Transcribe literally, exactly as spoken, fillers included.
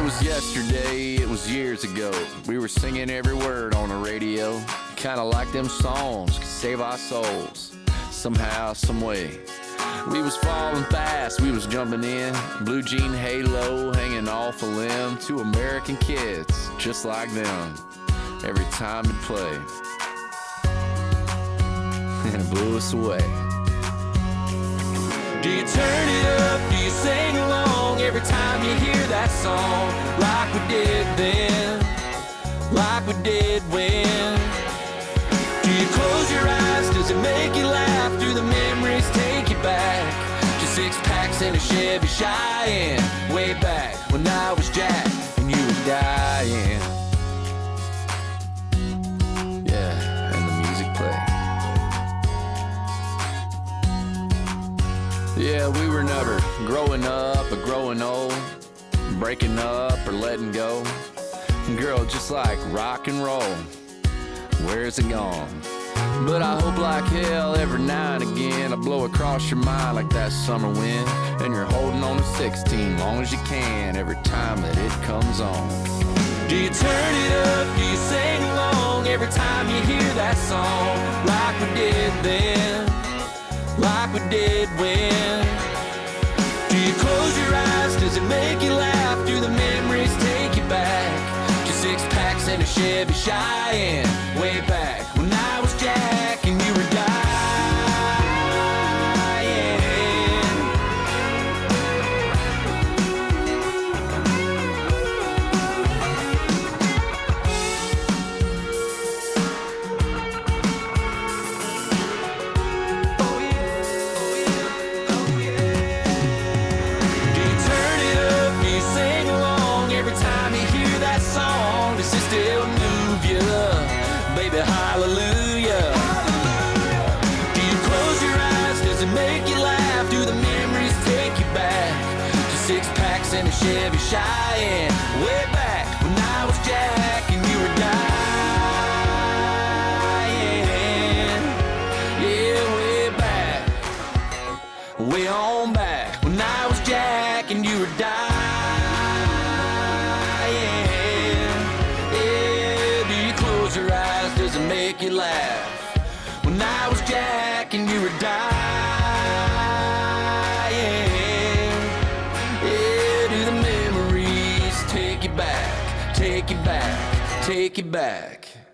was yesterday, it was years ago. We were singing every word on the radio. Kinda like them songs could save our souls somehow, some way. We was falling fast, we was jumping in. Blue jean halo hanging off a limb. Two American kids, just like them. Every time it played, and it blew us away. Do you turn it up? Do you sing along every time you hear that song? Like we did then, like we did when. Do you close your eyes? Does it make you laugh? Do the memories take you back to six packs and a Chevy Cheyenne? Way back when I was Jack and you were dying. Yeah, and the music played. Yeah, we were never growing up or growing old, breaking up or letting go. Girl, just like rock and roll, where's it gone? But I hope like hell every now and again I blow across your mind like that summer wind, and you're holding on to sixteen long as you can every time that it comes on. Do you turn it up? Do you sing along every time you hear that song? Like we did then, like we did when. Do you close your eyes? Does it make you laugh? Do the memories take you back to six packs and a Chevy Cheyenne? Way back when I was Jack and you were dying. Oh yeah, oh yeah, oh yeah. Do you turn it up? Do you sing along every time you hear that song? Does it still move you? Baby, hallelujah. Do you close your eyes? Does it make you laugh? Do the memories take you back to six packs and a Chevy Cheyenne? Way back when I was Jack and you were dying. Yeah, way back, way on back when I was Jack and you were dying. Your eyes, does it make you laugh? When I was Jack and you were dying. Yeah, do the memories take you back, take you back, take you back?